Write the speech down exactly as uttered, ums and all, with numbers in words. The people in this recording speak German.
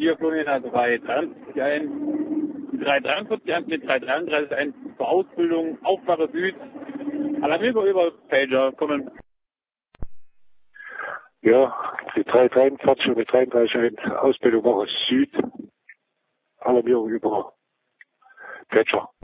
Wir flogen in der drei dreiundvierzig ein. Die drei dreiundvierzig eins mit drei dreiunddreißig eins zur Ausbildung, Aufwache Süd. Alarmierung über Pager, kommen. Ja, die drei dreiundvierzig und die dreiunddreißig eins Ausbildung Woche Süd. Alarmierung über Pager.